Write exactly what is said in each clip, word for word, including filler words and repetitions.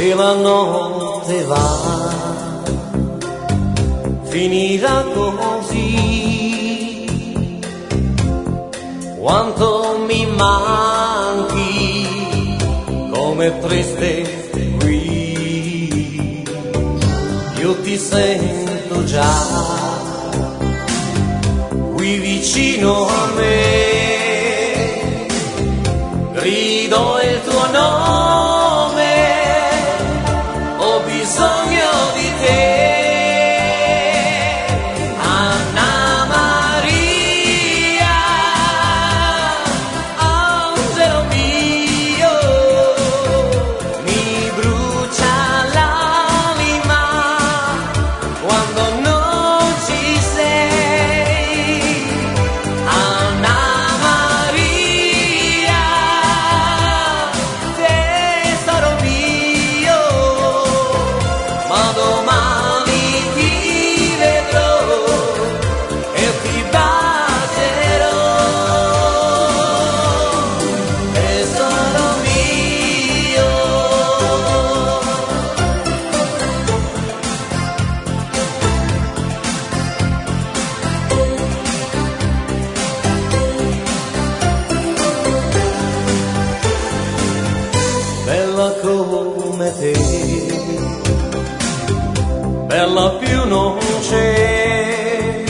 e la notte va, finirà così. Quanto mi manchi, come triste qui, io ti sento già, qui vicino a me, grido il tuo nome, ho bisogno di te. Bella come te, bella più non c'è,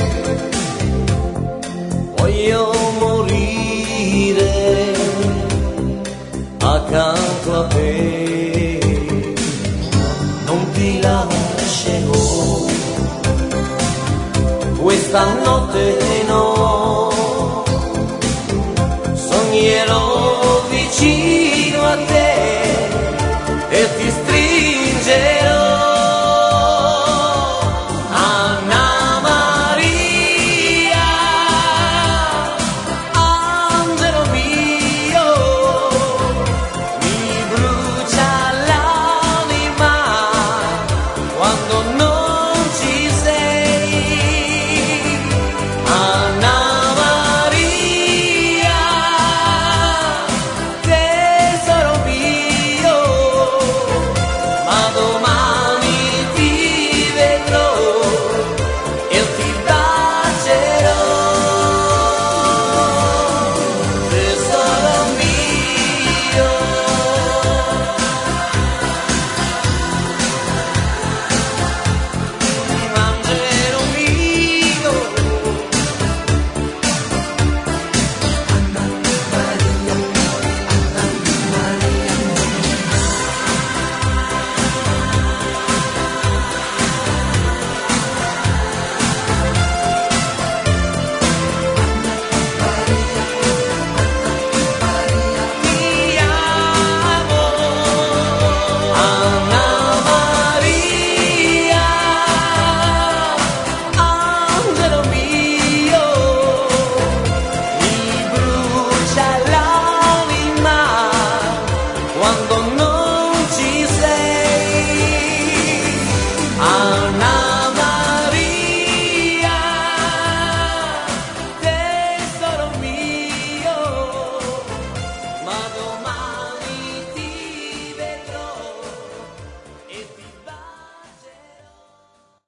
voglio morire accanto a te, non ti lascerò, questa notte no, sognerò vicino a te. E ti